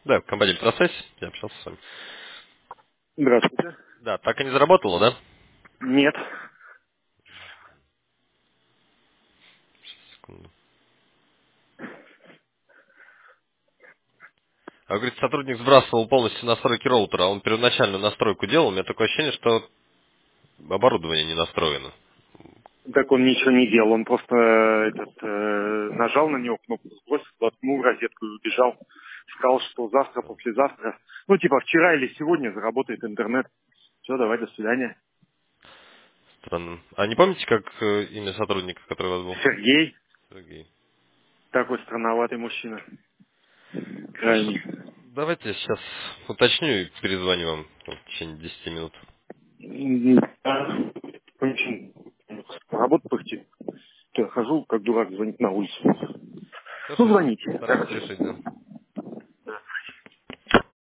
Да, компания «Процесс», я общался с вами. Здравствуйте. Да, так и не заработало, да? Нет. Секунду. А вы говорите, сотрудник сбрасывал полностью настройки роутера, а он первоначальную настройку делал, у меня такое ощущение, что оборудование не настроено. Так он ничего не делал, он просто нажал на него кнопку, сбросил, воткнул в розетку и убежал. Сказал, что завтра, послезавтра, ну типа вчера или сегодня заработает интернет. Все, давай, до свидания. Странно. А не помните, как имя сотрудника, который у вас был? Сергей, Сергей. такой странноватый мужчина, Хорошо. крайне. Давайте я сейчас уточню и перезвоню вам в течение 10 минут. Очень работа пыхтит. Я хожу, как дурак, звонить на улицу. Ну, Хорошо, сейчас звоните. постараемся решить, да.